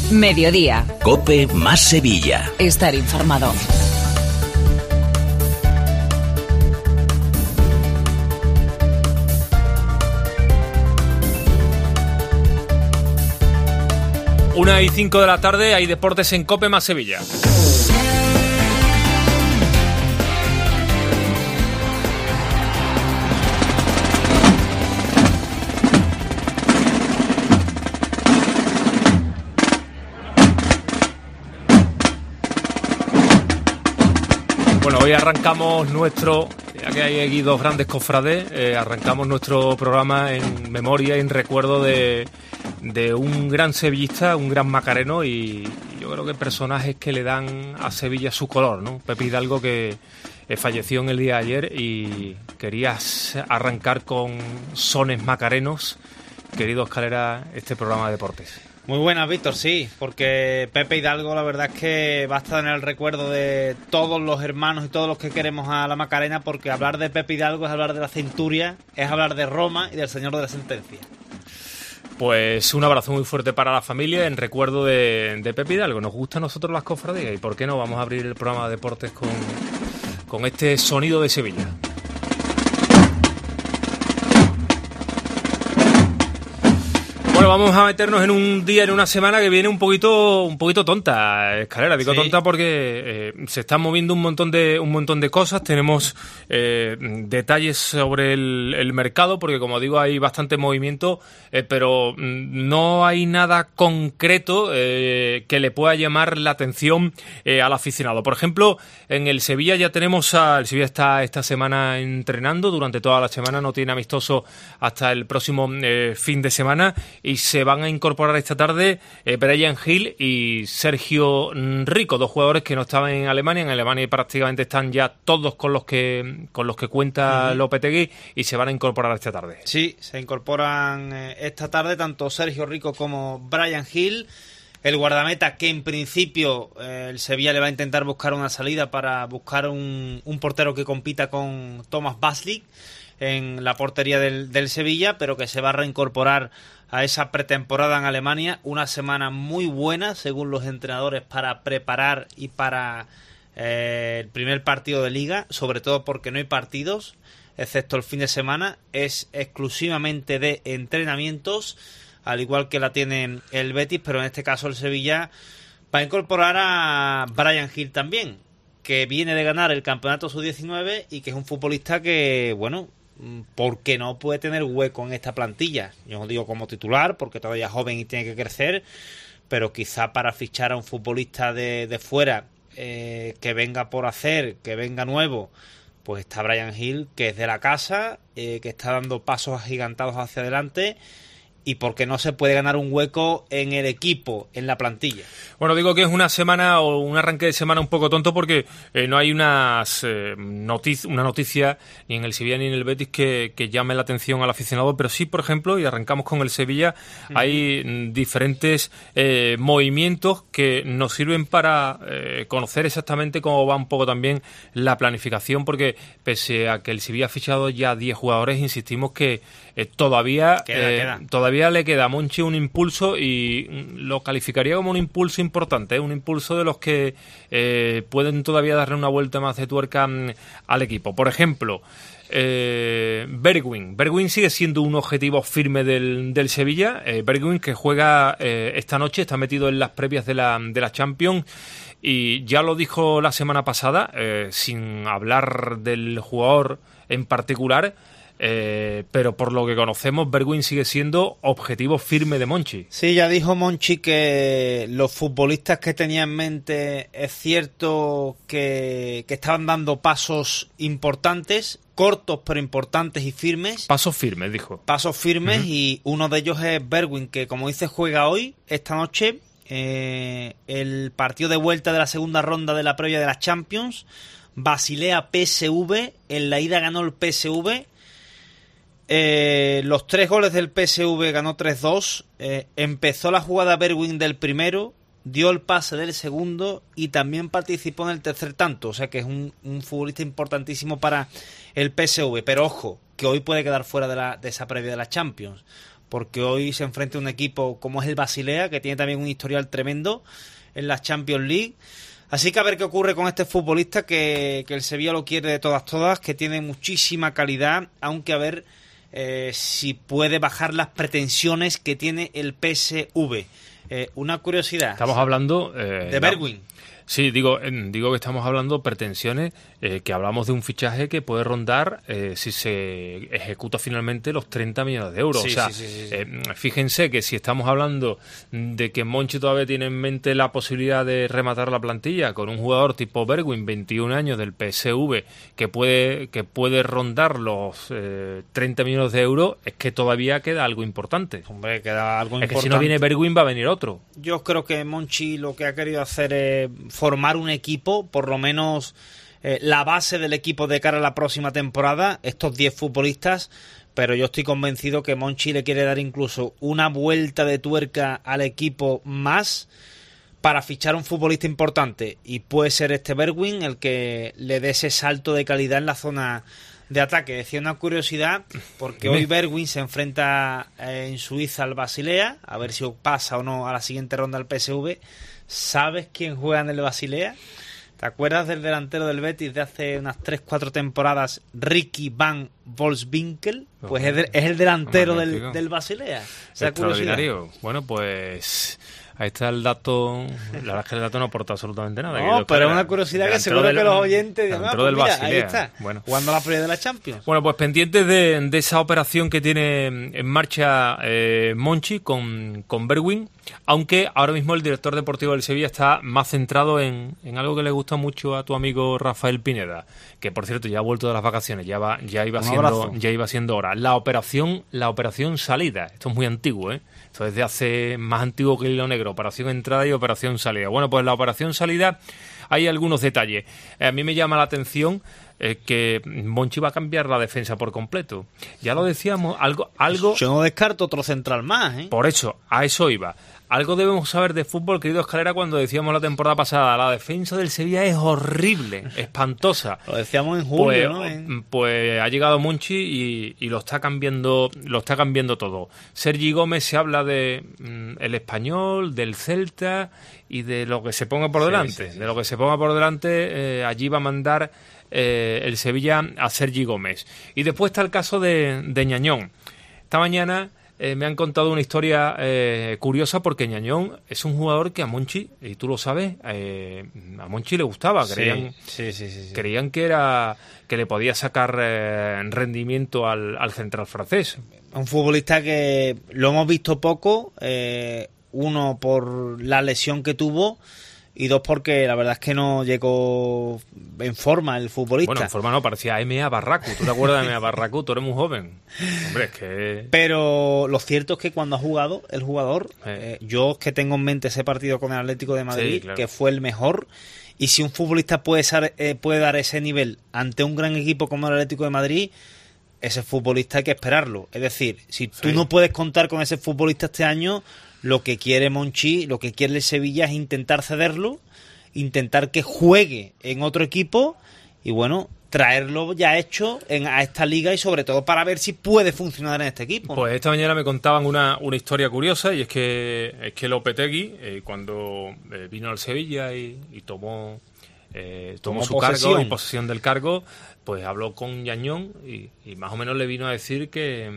Mediodía. COPE más Sevilla. Estar informado. Una y 5 de la tarde, hay deportes en COPE más Sevilla. Bueno, hoy arrancamos ya que hay aquí dos grandes cofrades, arrancamos nuestro programa en memoria y en recuerdo de un gran sevillista, un gran macareno y yo creo que personajes que le dan a Sevilla su color, ¿no? Pepe Hidalgo, que falleció en el día de ayer, y querías arrancar con sones macarenos. Querido Escalera, este programa de deportes. Muy buenas, Víctor, sí, porque Pepe Hidalgo la verdad es que va a estar en el recuerdo de todos los hermanos y todos los que queremos a la Macarena, porque hablar de Pepe Hidalgo es hablar de la centuria, es hablar de Roma y del señor de la sentencia. Pues un abrazo muy fuerte para la familia en recuerdo de Pepe Hidalgo. Nos gustan a nosotros las cofradías y ¿por qué no? Vamos a abrir el programa de deportes con este sonido de Sevilla. Bueno, vamos a meternos en un día, en una semana que viene un poquito tonta, Escalera. Digo sí. Tonta porque se están moviendo un montón de cosas. Tenemos detalles sobre el mercado, porque como digo, hay bastante movimiento, pero no hay nada concreto que le pueda llamar la atención al aficionado. Por ejemplo, en el Sevilla ya tenemos el Sevilla está esta semana entrenando, durante toda la semana, no tiene amistoso hasta el próximo fin de semana. Y se van a incorporar esta tarde Brian Hill y Sergio Rico, dos jugadores que no estaban en Alemania. En Alemania prácticamente están ya todos con los que cuenta Lopetegui, y se van a incorporar esta tarde. Sí, se incorporan esta tarde tanto Sergio Rico como Brian Hill. El guardameta, que en principio el Sevilla le va a intentar buscar una salida para buscar un portero que compita con Thomas Baslik en la portería del Sevilla, pero que se va a reincorporar a esa pretemporada en Alemania. Una semana muy buena, según los entrenadores, para preparar y para el primer partido de Liga, sobre todo porque no hay partidos, excepto el fin de semana, es exclusivamente de entrenamientos, al igual que la tiene el Betis, pero en este caso el Sevilla va a incorporar a Brian Hill también, que viene de ganar el campeonato sub-19 y que es un futbolista que, bueno, porque no puede tener hueco en esta plantilla. Yo no digo como titular, porque todavía es joven y tiene que crecer, pero quizá para fichar a un futbolista de fuera que venga por hacer, que venga nuevo, pues está Brian Hill, que es de la casa, que está dando pasos agigantados hacia adelante, y porque no se puede ganar un hueco en el equipo, en la plantilla. Bueno, digo que es una semana o un arranque de semana un poco tonto porque no hay una noticia ni en el Sevilla ni en el Betis que llame la atención al aficionado, pero sí, por ejemplo, y arrancamos con el Sevilla, hay diferentes movimientos que nos sirven para conocer exactamente cómo va un poco también la planificación, porque pese a que el Sevilla ha fichado ya 10 jugadores, insistimos que todavía le queda a Monchi un impulso, y lo calificaría como un impulso importante, un impulso de los que pueden todavía darle una vuelta más de tuerca al equipo. Por ejemplo, Bergwijn sigue siendo un objetivo firme del Sevilla. Bergwijn, que juega esta noche, está metido en las previas de la Champions, y ya lo dijo la semana pasada, sin hablar del jugador en particular, pero por lo que conocemos, Bergwijn sigue siendo objetivo firme de Monchi. Sí, ya dijo Monchi que los futbolistas que tenía en mente, es cierto que estaban dando pasos importantes, cortos pero importantes y firmes. Pasos firmes, dijo. Pasos firmes, y uno de ellos es Bergwijn, que como dice juega hoy, esta noche, el partido de vuelta de la segunda ronda de la previa de la Champions. Basilea-PSV, en la ida ganó el PSV. Los 3 goles del PSV, ganó 3-2. Empezó la jugada Bergwijn del primero, dio el pase del segundo y también participó en el tercer tanto. O sea que es un futbolista importantísimo para el PSV. Pero ojo, que hoy puede quedar fuera de esa previa de la Champions, porque hoy se enfrenta a un equipo como es el Basilea, que tiene también un historial tremendo en la Champions League. Así que a ver qué ocurre con este futbolista que el Sevilla lo quiere de todas, que tiene muchísima calidad, aunque a ver si puede bajar las pretensiones que tiene el PSV. Una curiosidad. Estamos hablando de Bergwijn. Sí, digo que estamos hablando de pretensiones, que hablamos de un fichaje que puede rondar, si se ejecuta finalmente, los 30 millones de euros. Sí, o sea, sí. Fíjense que si estamos hablando de que Monchi todavía tiene en mente la posibilidad de rematar la plantilla con un jugador tipo Bergwijn, 21 años, del PSV, que puede rondar los 30 millones de euros, es que todavía queda algo importante. Hombre, queda algo importante. importante. Es que si no viene Bergwijn va a venir otro. Yo creo que Monchi lo que ha querido hacer es formar un equipo, por lo menos la base del equipo de cara a la próxima temporada, estos 10 futbolistas, pero yo estoy convencido que Monchi le quiere dar incluso una vuelta de tuerca al equipo más para fichar un futbolista importante, y puede ser este Bergwijn el que le dé ese salto de calidad en la zona de ataque. Decía una curiosidad, porque hoy Bergwijn se enfrenta en Suiza al Basilea, a ver si pasa o no a la siguiente ronda al PSV. ¿Sabes quién juega en el Basilea? ¿Te acuerdas del delantero del Betis de hace unas 3-4 temporadas, Ricky van Wolfswinkel? Pues es el delantero del Basilea. Extraordinario. Bueno, pues ahí está el dato. La verdad es que el dato no aporta absolutamente nada. No, pero es una curiosidad que seguro que los oyentes dirán, dentro del mira, Basilea. ahí está, jugando la previa de la Champions. Bueno, pues pendientes de esa operación que tiene en marcha Monchi con Bergwijn, aunque ahora mismo el director deportivo del Sevilla está más centrado en algo que le gusta mucho a tu amigo Rafael Pineda, que por cierto ya ha vuelto de las vacaciones, ya iba siendo hora. La operación salida. Esto es muy antiguo, esto es de hace más antiguo que el hilo negro. Operación entrada y operación salida. Bueno, pues la operación salida hay algunos detalles. A mí me llama la atención que Monchi va a cambiar la defensa por completo. Ya lo decíamos, algo. Yo no descarto otro central más, Por eso, a eso iba. Algo debemos saber de fútbol, querido Escalera, cuando decíamos la temporada pasada, la defensa del Sevilla es horrible, espantosa. Lo decíamos en julio, Pues ha llegado Monchi y lo está cambiando todo. Sergi Gómez se habla de el Español, del Celta y de lo que se ponga por delante. Sí. De lo que se ponga por delante, allí va a mandar el Sevilla a Sergi Gómez. Y después está el caso de Ñañón. Esta mañana me han contado una historia curiosa, porque Ñañón es un jugador que a Monchi, y tú lo sabes, a Monchi le gustaba. Creían que le podía sacar rendimiento al central francés. Un futbolista que lo hemos visto poco, uno por la lesión que tuvo, y dos porque la verdad es que no llegó en forma el futbolista. Bueno, en forma no, parecía M.A. Barracu. ¿Tú te acuerdas de M.A. Barracu? Tú eres muy joven. Hombre, es que... Pero lo cierto es que cuando ha jugado el jugador, yo es que tengo en mente ese partido con el Atlético de Madrid, que fue el mejor, y si un futbolista puede dar ese nivel ante un gran equipo como el Atlético de Madrid, ese futbolista hay que esperarlo. Es decir, si tú no puedes contar con ese futbolista este año, lo que quiere Monchi, lo que quiere el Sevilla es intentar cederlo, intentar que juegue en otro equipo y bueno, traerlo ya hecho a esta liga, y sobre todo para ver si puede funcionar en este equipo, ¿no? Pues esta mañana me contaban una historia curiosa, y es que Lopetegui, cuando vino al Sevilla y tomó su cargo y posesión del cargo, pues habló con Ñañón y más o menos le vino a decir que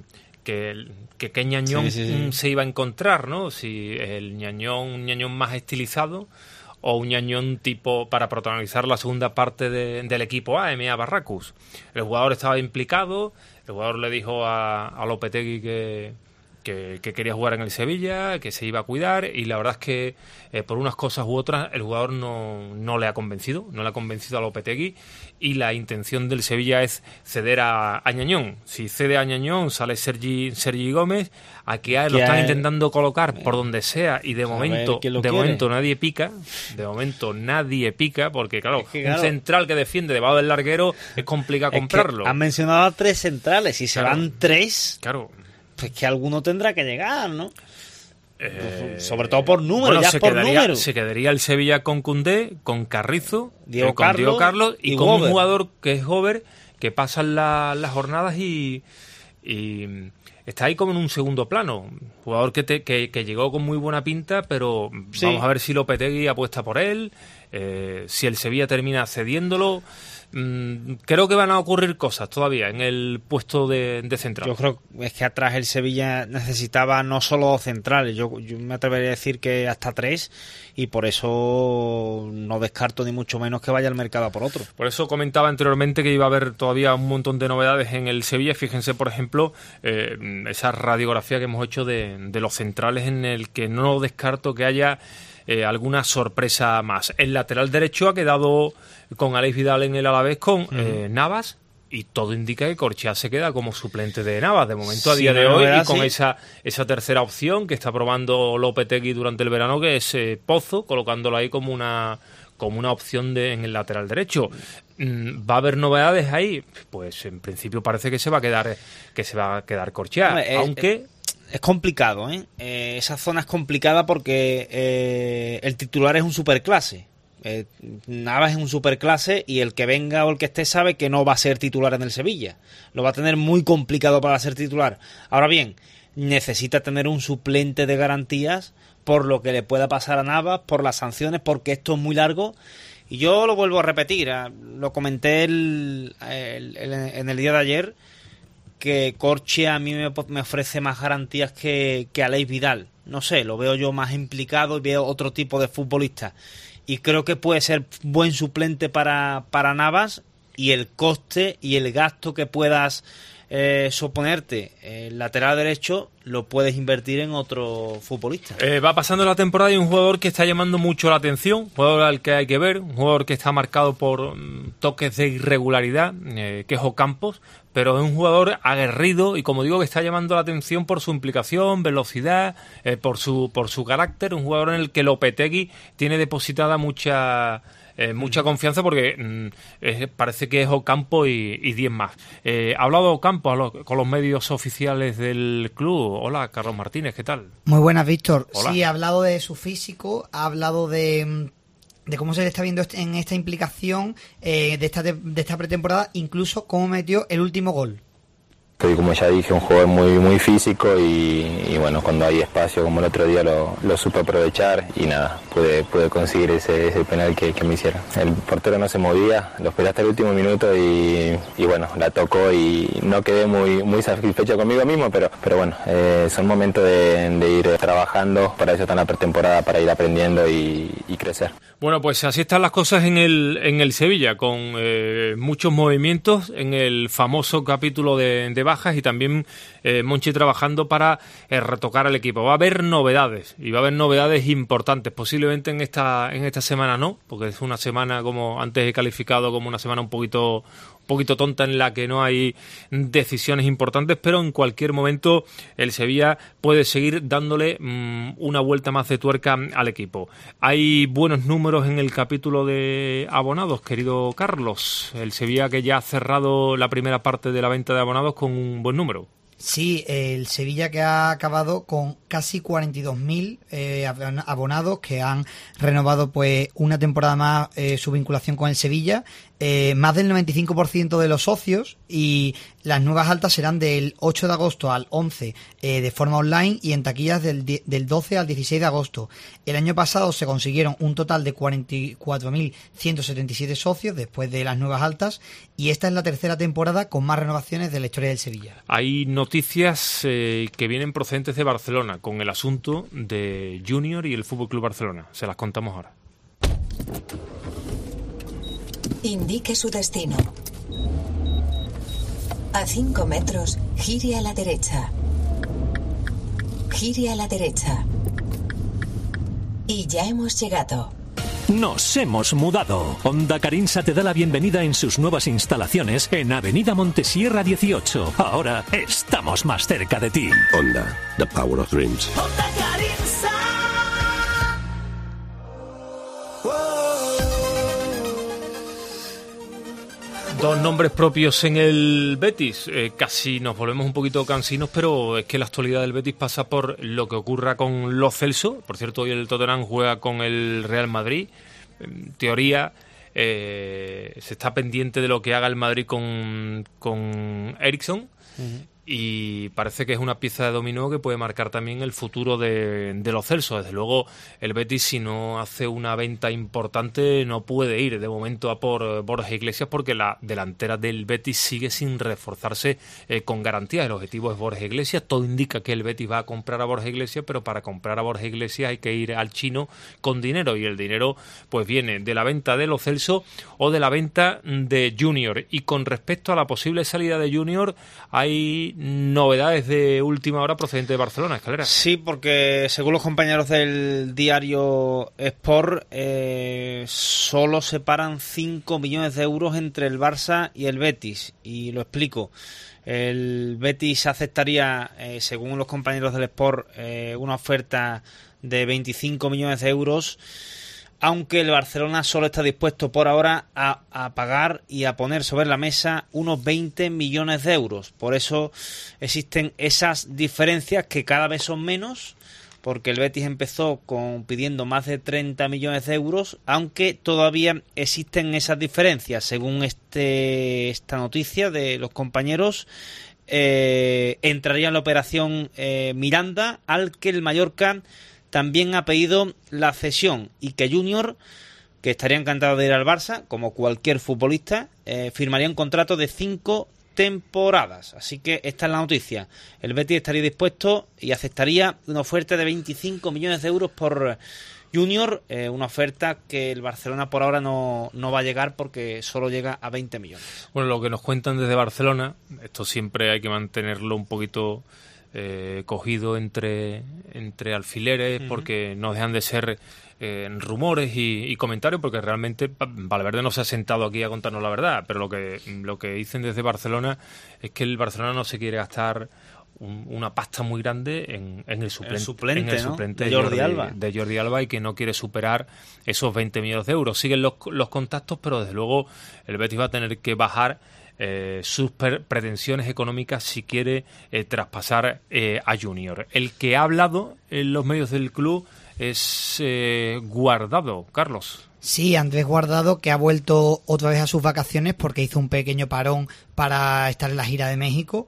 Ñañón se iba a encontrar, ¿no? Si un Ñañón más estilizado o un Ñañón tipo para protagonizar la segunda parte del equipo A, M.A. Barracus. El jugador estaba implicado, el jugador le dijo a Lopetegui que quería jugar en el Sevilla, que se iba a cuidar, y la verdad es que por unas cosas u otras el jugador no le ha convencido a Lopetegui, y la intención del Sevilla es ceder a Ñañón. Si cede a Ñañón sale Sergi Gómez, aquí lo están intentando colocar por donde sea, y de momento nadie pica, porque claro, un central que defiende debajo del larguero es complicado comprarlo. Han mencionado a 3 centrales, y se van 3. Claro. Pues que alguno tendrá que llegar, ¿no? Sobre todo por número, número. Se quedaría el Sevilla con Koundé, con Carrizo, Diego Carlos y con Gober. Un jugador que es Gober, que pasan las jornadas y está ahí como en un segundo plano. Jugador que llegó con muy buena pinta, pero vamos a ver si Lopetegui apuesta por él, si el Sevilla termina cediéndolo. Creo que van a ocurrir cosas todavía en el puesto de central. Yo creo que es que atrás el Sevilla necesitaba no solo centrales, yo me atrevería a decir que hasta 3, y por eso no descarto ni mucho menos que vaya al mercado a por otro. Por eso comentaba anteriormente que iba a haber todavía un montón de novedades en el Sevilla. Fíjense, por ejemplo, esa radiografía que hemos hecho de los centrales, en el que no descarto que haya alguna sorpresa más. El lateral derecho ha quedado con Aleix Vidal en el Alavés con Navas, y todo indica que Corchea se queda como suplente de Navas de momento a día de hoy, y con esa tercera opción que está probando Lopetegui durante el verano, que es Pozo, colocándolo ahí como una opción en el lateral derecho. ¿Va a haber novedades ahí? Pues en principio parece que se va a quedar Corchea, aunque es complicado, esa zona es complicada porque el titular es un superclase. Navas es un superclase, y el que venga o el que esté sabe que no va a ser titular en el Sevilla. Lo va a tener muy complicado para ser titular. Ahora bien, necesita tener un suplente de garantías por lo que le pueda pasar a Navas, por las sanciones, porque esto es muy largo. Y yo lo vuelvo a repetir, lo comenté en el día de ayer, que Corchea a mí me ofrece más garantías que Aleix Vidal. No sé, lo veo yo más implicado y veo otro tipo de futbolista. Y creo que puede ser buen suplente para Navas, y el coste y el gasto que puedas suponerte el lateral derecho lo puedes invertir en otro futbolista. Va pasando la temporada y un jugador que está llamando mucho la atención, un jugador al que hay que ver, un jugador que está marcado por toques de irregularidad, que es Ocampos, pero es un jugador aguerrido y, como digo, que está llamando la atención por su implicación, velocidad, por su carácter, un jugador en el que Lopetegui tiene depositada mucha confianza, porque parece que es Ocampo y 10 más. Ha hablado Ocampo con los medios oficiales del club. Hola, Carlos Martínez, ¿qué tal? Muy buenas, Víctor. Hola. Sí, ha hablado de su físico, ha hablado de cómo se le está viendo en esta implicación de esta pretemporada, incluso cómo metió el último gol. Soy, como ya dije, un jugador muy físico y bueno, cuando hay espacio como el otro día lo supe aprovechar y nada, pude conseguir ese penal que me hicieron. El portero no se movía, lo esperé hasta el último minuto y bueno, la tocó y no quedé muy satisfecho conmigo mismo, pero bueno, son momentos de ir trabajando, para eso está la pretemporada, para ir aprendiendo y crecer. Bueno, pues así están las cosas en el Sevilla, con muchos movimientos en el famoso capítulo de bajas, y también Monchi trabajando para retocar al equipo. Va a haber novedades, y va a haber novedades importantes. Posiblemente en esta semana no, porque es una semana, como antes he calificado, como una semana un poquito tonta, en la que no hay decisiones importantes, pero en cualquier momento el Sevilla puede seguir dándole una vuelta más de tuerca al equipo. Hay buenos números en el capítulo de abonados, querido Carlos. El Sevilla, que ya ha cerrado la primera parte de la venta de abonados con un buen número. Sí, el Sevilla, que ha acabado con casi 42.000 abonados que han renovado pues una temporada más su vinculación con el Sevilla, más del 95% de los socios, y las nuevas altas serán del 8 de agosto al 11 de forma online, y en taquillas del 12 al 16 de agosto. El año pasado se consiguieron un total de 44.177 socios después de las nuevas altas, y esta es la tercera temporada con más renovaciones de la historia del Sevilla. Hay noticias que vienen procedentes de Barcelona con el asunto de Junior y el FC Barcelona. Se las contamos ahora. Indique su destino. A 5 metros, gire a la derecha. Gire a la derecha. Y ya hemos llegado. Nos hemos mudado. Honda Carinsa te da la bienvenida en sus nuevas instalaciones en Avenida Montesierra 18. Ahora estamos más cerca de ti. Honda, the power of dreams. Honda Carinsa. Dos nombres propios en el Betis. Casi nos volvemos un poquito cansinos, pero es que la actualidad del Betis pasa por lo que ocurra con Lo Celso. Por cierto, hoy el Tottenham juega con el Real Madrid. En teoría, se está pendiente de lo que haga el Madrid con Eriksen. y parece que es una pieza de dominó que puede marcar también el futuro de los Celsos. Desde luego, el Betis, si no hace una venta importante, no puede ir de momento a por Borja Iglesias, porque la delantera del Betis sigue sin reforzarse con garantía. El objetivo es Borja Iglesias. Todo indica que el Betis va a comprar a Borja Iglesias, pero para comprar a Borja Iglesias hay que ir al chino con dinero, y el dinero pues viene de la venta de los Celsos o de la venta de Junior. Y con respecto a la posible salida de Junior, hay novedades de última hora procedente de Barcelona, Escalera. Sí, porque según los compañeros del diario Sport, solo separan 5 millones de euros entre el Barça y el Betis. Y lo explico. El Betis aceptaría, según los compañeros del Sport, una oferta de 25 millones de euros, aunque el Barcelona solo está dispuesto por ahora a pagar y a poner sobre la mesa unos 20 millones de euros. Por eso existen esas diferencias, que cada vez son menos, porque el Betis empezó pidiendo más de 30 millones de euros, aunque todavía existen esas diferencias. Según esta noticia de los compañeros, entraría en la operación Miranda, al que el Mallorca también ha pedido la cesión, y que Junior, que estaría encantado de ir al Barça, como cualquier futbolista, firmaría un contrato de 5 temporadas. Así que esta es la noticia. El Betis estaría dispuesto y aceptaría una oferta de 25 millones de euros por Junior, una oferta que el Barcelona por ahora no va a llegar, porque solo llega a 20 millones. Bueno, lo que nos cuentan desde Barcelona, esto siempre hay que mantenerlo un poquito cogido entre alfileres, porque no dejan de ser rumores y comentarios, porque realmente Valverde no se ha sentado aquí a contarnos la verdad, pero lo que dicen desde Barcelona es que el Barcelona no se quiere gastar una pasta muy grande en el suplente de Jordi Alba, y que no quiere superar esos 20 millones de euros. Siguen los contactos, pero desde luego el Betis va a tener que bajar sus pretensiones económicas si quiere traspasar a Junior. El que ha hablado en los medios del club es Guardado, Carlos. Sí, Andrés Guardado, que ha vuelto otra vez a sus vacaciones porque hizo un pequeño parón para estar en la gira de México,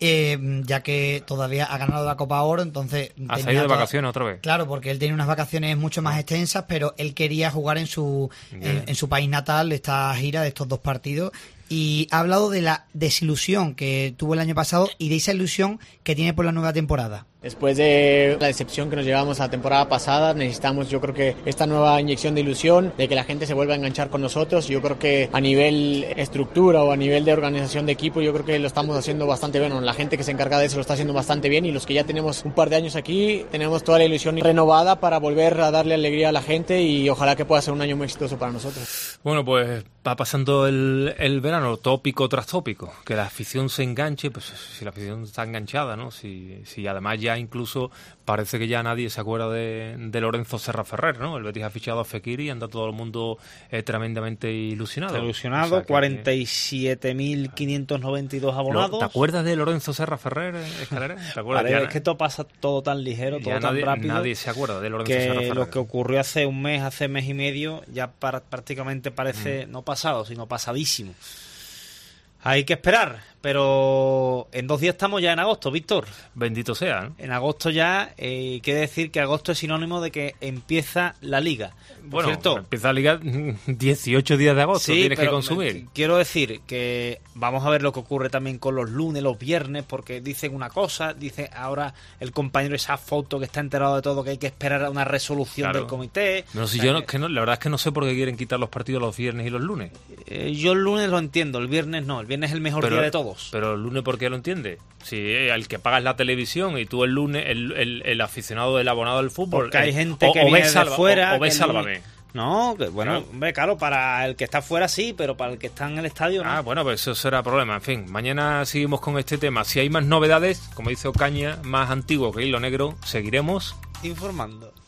ya que todavía ha ganado la Copa Oro, entonces... ¿Ha salido de vacaciones otra vez? Claro, porque él tiene unas vacaciones mucho más extensas, pero él quería jugar en su país natal esta gira de estos 2 partidos, y ha hablado de la desilusión que tuvo el año pasado y de esa ilusión que tiene por la nueva temporada. Después de la decepción que nos llevamos a la temporada pasada, necesitamos, yo creo que esta nueva inyección de ilusión, de que la gente se vuelva a enganchar con nosotros. Yo creo que a nivel estructura o a nivel de organización de equipo, yo creo que lo estamos haciendo bastante bien. La gente que se encarga de eso lo está haciendo bastante bien, y los que ya tenemos un par de años aquí, tenemos toda la ilusión renovada para volver a darle alegría a la gente, y ojalá que pueda ser un año muy exitoso para nosotros. Bueno, pues va pasando el verano, tópico tras tópico, que la afición se enganche, pues si la afición está enganchada, ¿no? Si además ya incluso parece que ya nadie se acuerda de Lorenzo Serra Ferrer, ¿no? El Betis ha fichado a Fekir y anda todo el mundo tremendamente ilusionado. O sea, 47.592 abonados. ¿Te acuerdas de Lorenzo Serra Ferrer, Escalera? ¿Te acuerdas? Vale, es que esto pasa todo tan ligero, todo tan rápido. Nadie se acuerda de Lorenzo Serra Ferrer. Lo que ocurrió hace un mes, hace mes y medio, ya prácticamente parece no pasado, sino pasadísimo. Hay que esperar, pero en 2 días estamos ya en agosto, Víctor. Bendito sea, ¿no? En agosto ya, quiere decir que agosto es sinónimo de que empieza la Liga. Bueno, ¿cierto? Empieza la Liga 18 días de agosto, sí, tienes que consumir. Quiero decir que vamos a ver lo que ocurre también con los lunes, los viernes, porque dicen una cosa, dice ahora el compañero esa foto que está enterado de todo, que hay que esperar a una resolución del comité. No, si la verdad es que no sé por qué quieren quitar los partidos los viernes y los lunes. Yo el lunes lo entiendo, el viernes no. El viernes es el mejor día de todos. Pero el lunes, ¿por qué lo entiendes? Si el que pagas la televisión y tú el lunes, el aficionado, el abonado del fútbol... Porque hay gente que viene de fuera... O ves Sálvame. No, bueno, hombre, claro, para el que está fuera sí, pero para el que está en el estadio no. Bueno, pues eso será problema. En fin, mañana seguimos con este tema. Si hay más novedades, como dice Ocaña, más antiguo que Hilo Negro, seguiremos informando.